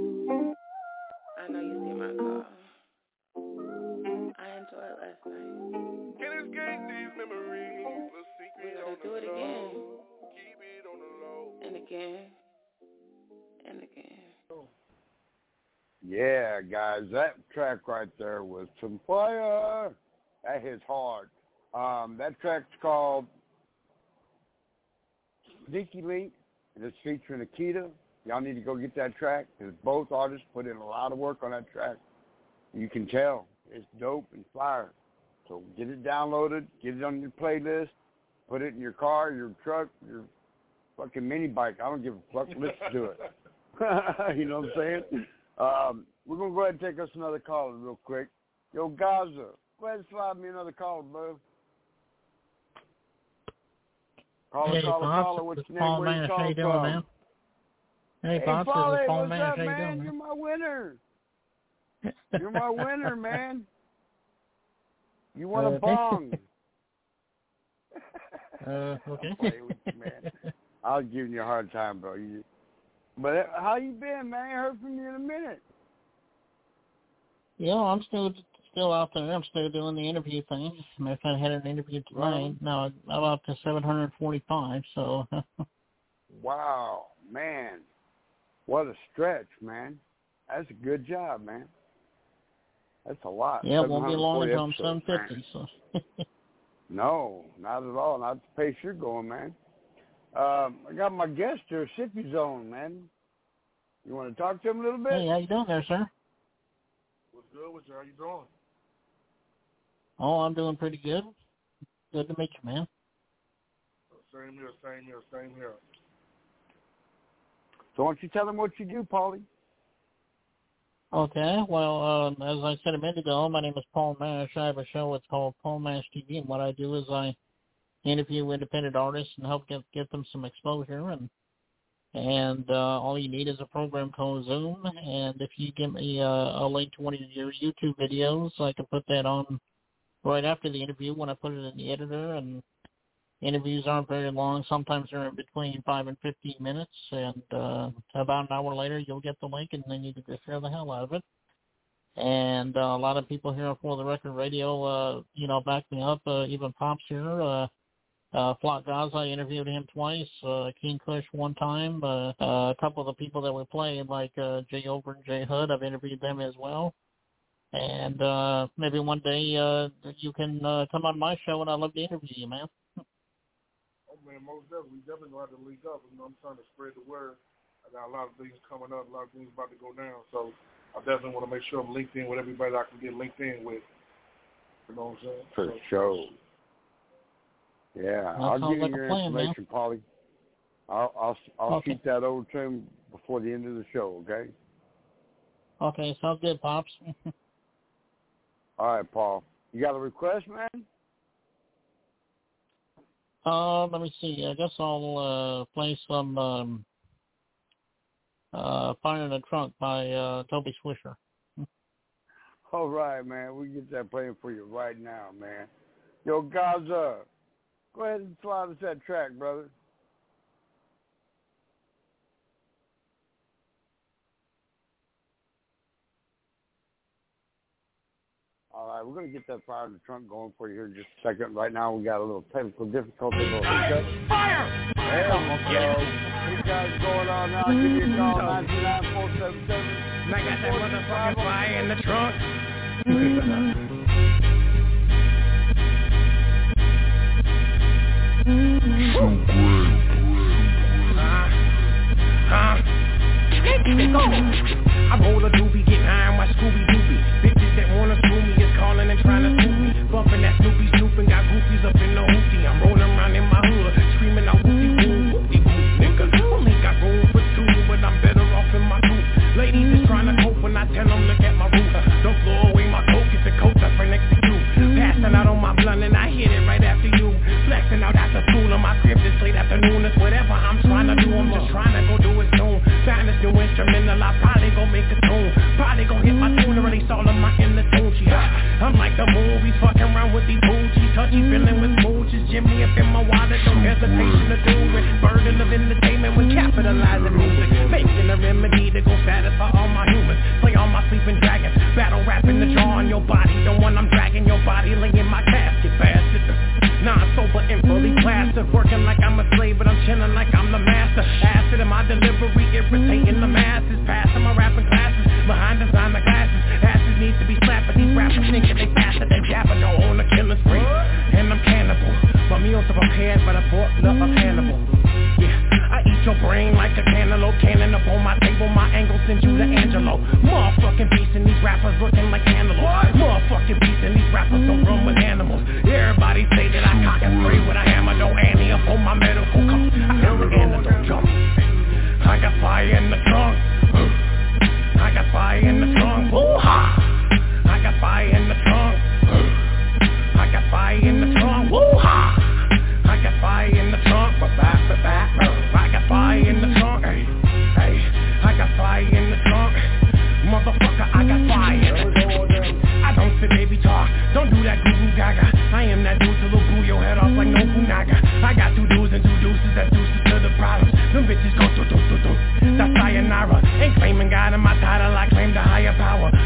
I know you see my car. I enjoyed it last night. Can't escape these memories, a secret on the low. We gotta do it again. Keep it on the low. And again. And again. Yeah, guys, that track right there was some fire. That hits hard. Um, that track's called Sneaky Link, and it's featuring Akita. Y'all need to go get that track, because both artists put in a lot of work on that track. You can tell. It's dope and fire. So get it downloaded, get it on your playlist, put it in your car, your truck, your fucking mini bike. I don't give a fuck. Listen to it. You know what I'm saying? Um, we're going to go ahead and take us another caller real quick. Yo, Gaza, Go ahead and slide me another caller, bro. Caller, hey, caller, Pops, caller. What's your name? Paul Where you Mash, how calling you doing, from? man? Hey, Hey, Pops, Paulie, this is Paul what's Mash. up, How you man? doing, You're man? my winner. You're my winner, man. You won a Uh, bong. uh, okay. I'm playing with you, man. I was giving you a hard time, bro. You, but how you been, man? I ain't heard from you in a minute. Yeah, I'm still still out there. I'm still doing the interview thing. Matter of fact, I had an interview tonight. Right. Now I'm up to seven hundred forty-five. So. Wow, man. What a stretch, man. That's a good job, man. That's a lot. Yeah, it won't be long until I'm episodes, seven fifty. So. No, not at all. Not the pace you're going, man. Um, I got my guest here, Sippy Zone, man. You want to talk to him a little bit? Hey, how you doing there, sir? What's good with you? How you doing? Oh, I'm doing pretty good. Good to meet you, man. Same here, same here, same here. So why don't you tell them what you do, Paulie? Okay, well, um, as I said a minute ago, my name is Paul Mash. I have a show. It's called Paul Mash T V, and what I do is I interview independent artists and help get get them some exposure. And and uh, all you need is a program called Zoom. And if you give me uh, a link to one of your YouTube videos, I can put that on right after the interview when I put it in the editor. And interviews aren't very long. Sometimes they're in between five and fifteen minutes, and uh, about an hour later, you'll get the link, and then you can just hear the hell out of it. And uh, a lot of people here for the record radio, uh, you know, back me up. Uh, even Pops here, uh, uh, Flock Gaza, I interviewed him twice. Uh, King Kush one time. Uh, uh, a couple of the people that we play, like uh, Jay Over and Jay Hood, I've interviewed them as well. And uh, maybe one day uh, you can uh, come on my show, and I'd love to interview you, man. Man, most definitely, we definitely gonna have to link up. You know, I'm trying to spread the word. I got a lot of things coming up, a lot of things about to go down. So I definitely want to make sure I'm linked in with everybody I can get linked in with. You know what I'm saying? For so, sure. Yeah, That I'll give you like your plan, information, Paulie. I'll I'll I'll Okay. shoot that over to him before the end of the show. Okay. Okay, sounds good, Pops. All right, Paul. You got a request, man? Uh, let me see. I guess I'll uh, play some um, uh, Fire in the Trunk by uh, Toby Swisher. All right, man. We get that playing for you right now, man. Yo, Gaza, go ahead and slide us that track, brother. All right, we're going to get that Fire in the Trunk going for you here in just a second. Right now, we got a little technical difficulty. A little hiccup. Fire! There we go. You guys going on now. Give me a call, nine two nine, four seven seven. And I got that motherfucking fire in the trunk. I roll a doobie, get high on my Scooby Doobie. Bitches that wanna screw me is calling and trying to scoop me. Bumping that Snoopy Snooping, got goofies up in the hoopty. I'm rolling around in my hood, screaming out whoopty woo, whoopty woo, nigga. Only got room for two, but I'm better off in my coupe. Ladies is trying to cope when I tell them look at my roof. Don't blow away my coke, it's a coat up right next to you. Passing out on my blunt and I hit it right after you. Flexing out after school on my crib this late afternoon. It's whatever I'm trying to do, I'm just trying to go do it soon. Find this new instrumental, I probably gon' make a tune. Probably gon' hit my tune and release all of my inner tunes. Yeah, I'm like the movies, fucking around with these boochies. Touchy feeling with mooches. Jimmy up in my wallet, no hesitation to do it. Burden of entertainment when capitalizing music. Making a remedy to go satisfy all my humans. Play all my sleeping dragons. Battle rapping the jaw on your body. The one I'm dragging your body, laying my casket, bastard. Nah, I'm sober and fully plastered. Working like I'm a slave, but I'm chilling like I'm the master. Acid in my delivery, irritating the masses. Passing my rapping classes, behind designer glasses. Asses need to be slapped, but these rappers thinking they faster than Jabba. Don't own a killing spree, and I'm cannibal. My meals are prepared, but I bought blood of Hannibal. Yeah, I eat your brain like a cantaloupe. Cannon up on my table, my angle sends you to Angela.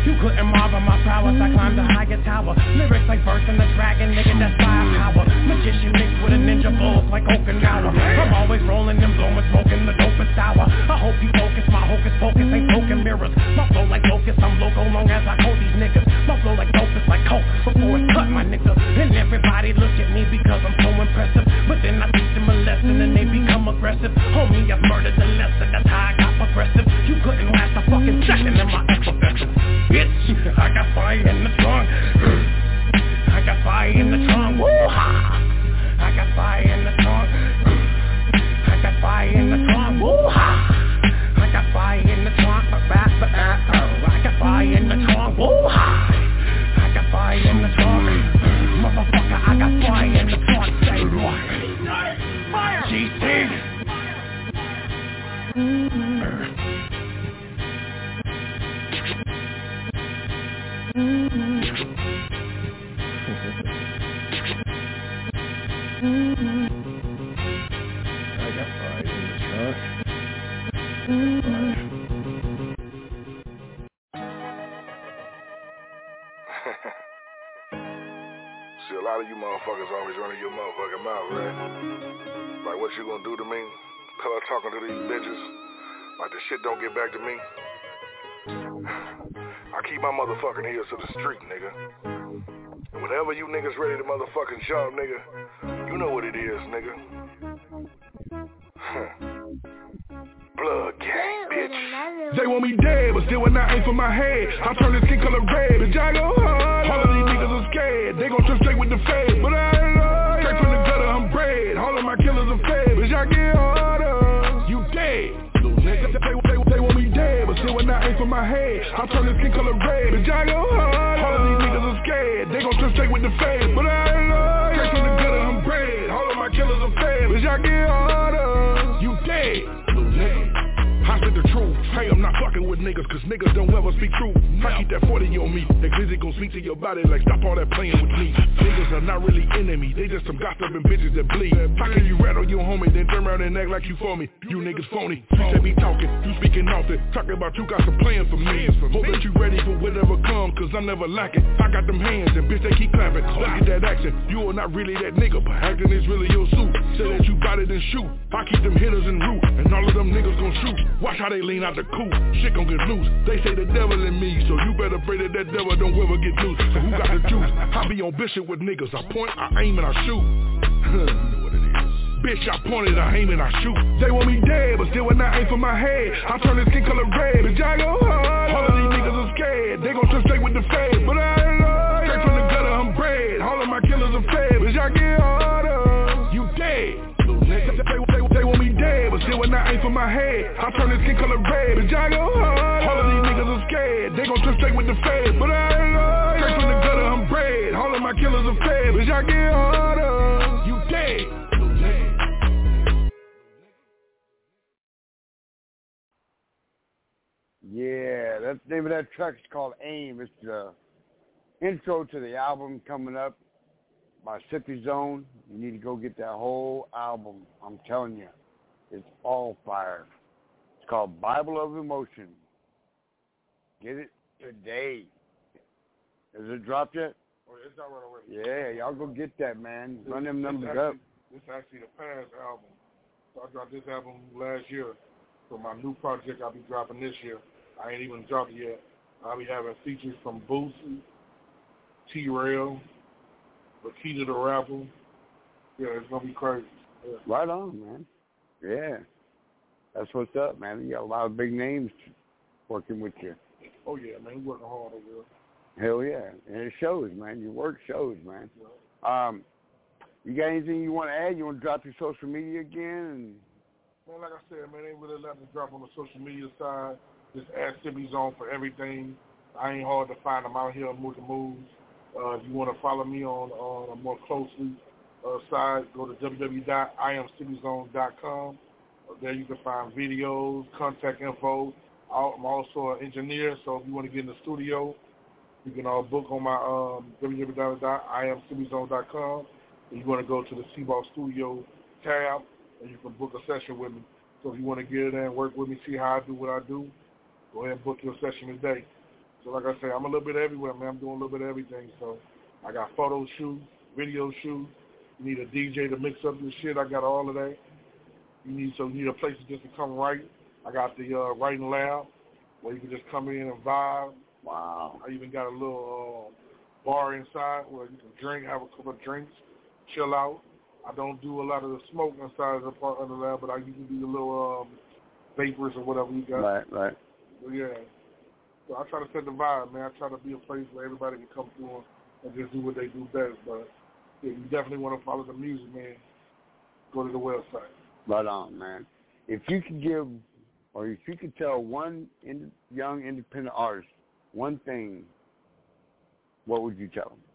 You couldn't marvel my prowess, I climbed a higher tower. Lyrics like birds and the dragon, nigga, that's firepower. Magician mixed with a ninja bulls like Okinawa. I'm always rolling them, blowing, smoking the dopest hour. I hope you focus, my hocus pocus ain't broken mirrors. My flow like locust, I'm loco long as I call these niggas. My flow like dopest like coke, before it's cut, my nigga. And everybody look at me because I'm so impressive. But then I teach them a lesson and they become aggressive. Homie, I've murdered the lesson, that's how I got progressive. You couldn't last a fucking second in my effervescence. Bitch, I got fire in the trunk. I got fire in the trunk. Woo-ha! I got fire in the trunk. I got fire in the trunk. Woo-ha! I got fire in the trunk. I got fire in the trunk. Woo-ha! I got fire in the trunk. Motherfucker, I got fire in the trunk. Say what? Fire! G C. I got fire in the trunk. See, a lot of you motherfuckers always running your motherfucking mouth, right? Like, what you gonna do to me? Start talking to these bitches like the shit don't get back to me. I keep my motherfucking heels to the street, nigga. And whenever you niggas ready to motherfucking jump, nigga, you know what it is, nigga. Blood gang, bitch. They want me dead, but still when I aim for my head, I turn the skin color red, bitch, I go hard. All of these niggas are scared, they gon' turn straight with the fade, but I ain't know. Straight from the gutter, I'm bred. All of my killers are fed, bitch, I get harder. You dead, little nigga. They, they, they want me dead, but still when I aim for my head, I turn the skin color red, bitch, I go hard. All of these niggas are scared, they gon' turn straight with the fade, but I ain't know. Straight from the gutter, I'm bred. All of my killers are fed, bitch, I get harder. You dead, little nigga. I said the truth, hey, I'm not fucking with niggas, cause niggas don't ever speak true. I keep that forty on me, that glizzy gon' speak to your body like stop all that playing with me. Niggas are not really enemies, they just some gossiping bitches that bleed. How can you rattle your homie, then turn around and act like you for me? You niggas phony, you say me talking, you speaking often. Talking about you got some plans for me. Hope that you ready for whatever come, cause I'm never lacking. I got them hands and bitch they keep clapping. Look at that action, you are not really that nigga, but acting is really your suit. Say that you bout it and shoot, I keep them hitters in root, and all of them niggas gon' shoot. Watch how they lean out the coop, shit gon' get loose. They say the devil in me, so you better pray that that devil don't ever get loose. So who got the juice? I be on Bishop with niggas. I point, I aim and I shoot. You know what it is. Bitch, I pointed, I aim and I shoot. They want me dead, but still when I aim for my head, I turn the skin color red, bitch, I go hard. All of these niggas are scared, they gon' turn straight with the fade, but I ain't know. Straight from the gutter, I'm bred. All of my killers are fed, bitch, I get harder. You dead. They, they, they want me dead, but still when I aim for my head, I turn the skin color red, bitch, I go hard. All of these niggas are scared, they gon' turn straight with the fade, but I ain't know. Straight from the gutter, I'm bred. All of my killers are fed, bitch, I get harder. You dead. Yeah, that's the name of that track. It's called AIM. It's the intro to the album coming up by Sippy Zone. You need to go get that whole album. I'm telling you, it's all fire. It's called Bible of Emotion. Get it today. Has it dropped yet? Oh, it's not right already. Yeah, y'all go get that, man. This, Run them numbers actually, up. This is actually the past album. So I dropped this album last year. So my new project I'll be dropping this year. I ain't even dropped it yet. I'll be having features from Boosie, T-Rail, Lakita the Rapper. Yeah, it's going to be crazy. Yeah. Right on, man. Yeah. That's what's up, man. You got a lot of big names working with you. Oh, yeah, man. You're working hard over there. Hell yeah. And it shows, man. Your work shows, man. Yeah. Um, you got anything you want to add? You want to drop your social media again? Man, like I said, man, ain't really nothing to drop on the social media side. Just add Sippy Zone for everything. I ain't hard to find. I'm out here moving moves. Uh, if you want to follow me on, on a more closely uh, side, go to w w w dot i am sippy zone dot com. Uh, there you can find videos, contact info. I'm also an engineer, so if you want to get in the studio, you can uh, book on my um, w w w dot i am sippy zone dot com. If you want to go to the C-Ball Studio tab, and you can book a session with me. So if you want to get in there and work with me, see how I do what I do, go ahead and book your session today. So like I say, I'm a little bit everywhere, man. I'm doing a little bit of everything. So I got photo shoots, video shoots. You need a D J to mix up your shit. I got all of that. You need so you need a place just to come write. I got the uh, writing lab where you can just come in and vibe. Wow. I even got a little uh, bar inside where you can drink, have a couple of drinks, chill out. I don't do a lot of the smoke inside the part of the lab, but I you can do the little um, vapors or whatever you got. Right, right. So, yeah. So I try to set the vibe, man. I try to be a place where everybody can come through and just do what they do best. But yeah, you definitely want to follow the music, man. Go to the website. Right on, man. If you could give, or if you could tell one in, young independent artist one thing, what would you tell them?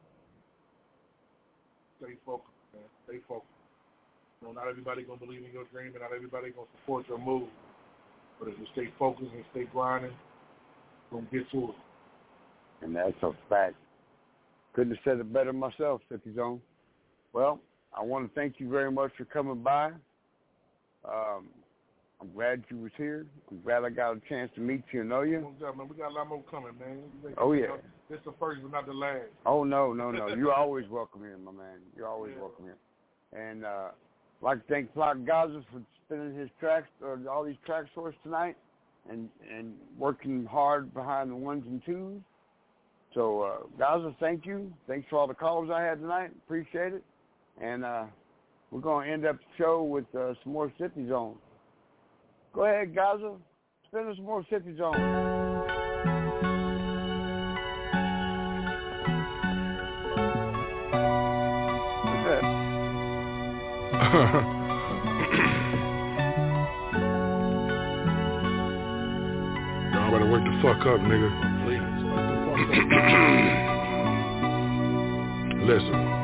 Stay focused, man. Stay focused. You know, not everybody gonna believe in your dream, and not everybody gonna support your move. But if you stay focused and stay grinding, you're gonna get to it. And that's a fact. Couldn't have said it better myself, fifty Zone. Well, I want to thank you very much for coming by. Um, I'm glad you was here. I'm glad I got a chance to meet you and know you. We got a lot more coming, man. Oh, yeah. This is the first, but not the last. Oh, no, no, no. You're always welcome here, my man. You're always yeah. welcome here. And uh, I'd like to thank Flock Gaza for spinning his tracks, or all these tracks for us tonight, and, and working hard behind the ones and twos. So, uh, Gaza, thank you. Thanks for all the callers I had tonight. Appreciate it. And uh, we're going to end up the show with uh, some more City Zone. Go ahead, Gaza. Spin us some more City Zone. What's that? Y'all better wake the fuck up, nigga. Please, wake the fuck up. Listen.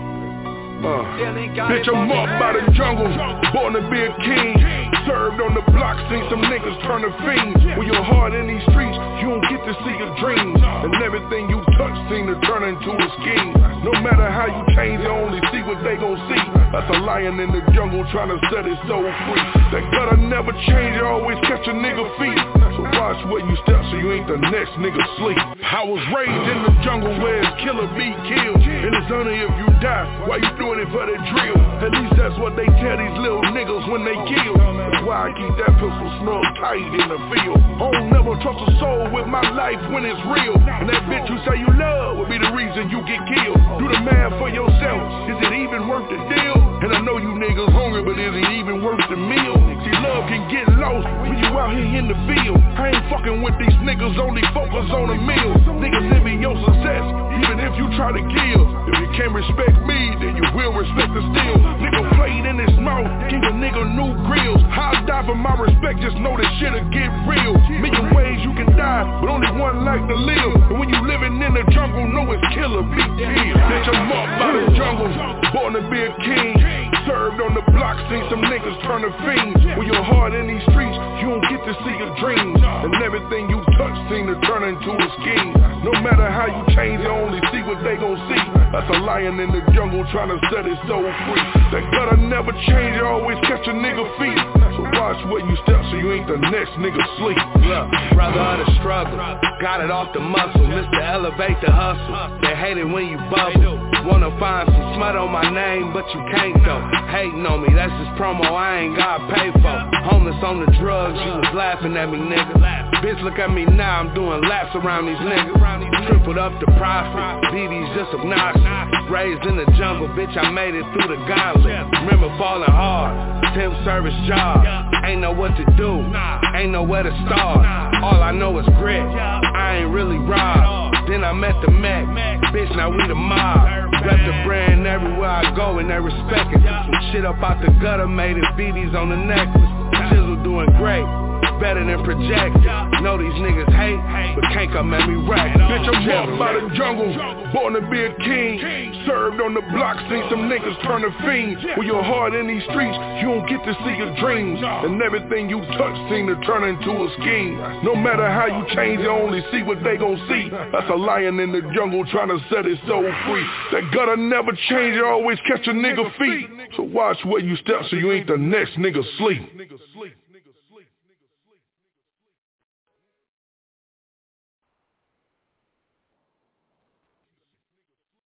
Uh, bitch, I'm up by the jungle, born to be a king. Served on the block, seen some niggas turn to fiends. When you're hard in these streets, you don't get to see your dreams. And everything you touch seem to turn into a scheme. No matter how you change, you only see what they gon' see. That's a lion in the jungle trying to set his soul free. That gutter never change, you always catch a nigga feet. So watch where you step so you ain't the next nigga sleep. I was raised in the jungle where it's killer be killed. And it's only if you die, why you doing it for the drill? At least that's what they tell these little niggas when they kill. That's why I keep that pistol snug tight in the field. I don't never trust a soul with my life when it's real. And that bitch you say you love will be the reason you get killed. Do the math for yourself, is it even worth the deal? And I know you niggas hungry, but is it even worth the meal? See, love can get lost when you out here in the field. I ain't fucking with these niggas, only focus on the meal. Niggas envy your success, even if you try to kill. If you can't respect me, then you will respect the steel. Nigga played in his mouth, give a nigga new grills. I'll die for my respect, just know this shit'll get real. Million ways you can die, but only one life to live. And when you living in the jungle, know it's killer, big kill. Bitch, I'm up by the jungle, born to be a king. Served on the block, seen some niggas turn to fiends. When you're hard in these streets, you don't get to see your dreams. And everything you touch seem to turn into a scheme. No matter how you change, you only see what they gon' see. That's a lion in the jungle trying to set his soul free. That gutter never change, you always catch a nigga feet. So watch where you step so you ain't the next nigga sleep. Look, brother of the struggle, got it off the muscle. Mister Elevate the hustle, they hate it when you bubble. Wanna find some smut on my name, but you can't though. Hating on me, that's just promo I ain't got pay for. Homeless on the drugs, you was laughing at me, nigga. Bitch, look at me now, I'm doing laps around these niggas. Tripled up the profit, B D's just obnoxious. Raised in the jungle, bitch, I made it through the gauntlet. Remember falling hard, temp service job. Ain't know what to do, ain't know where to start. All I know is grit, I ain't really robbed. Then I met the Mac, bitch, now we the mob. Rep the brand everywhere I go and they respect it. Some shit up out the gutter, made it B Ds on the necklace. Jizzle doing great, better than projected. Know these niggas hate, but can't come at me right. Bitch, I'm up by the jungle, born to be a king. Served on the block, seen some niggas turn to fiends. When you're hard in these streets, you don't get to see your dreams. And everything you touch seem to turn into a scheme. No matter how you change, you only see what they gon' see. That's a lion in the jungle trying to set his soul free. That gutter never change, you always catch a nigga feet. So watch where you step so you ain't the next nigga sleep.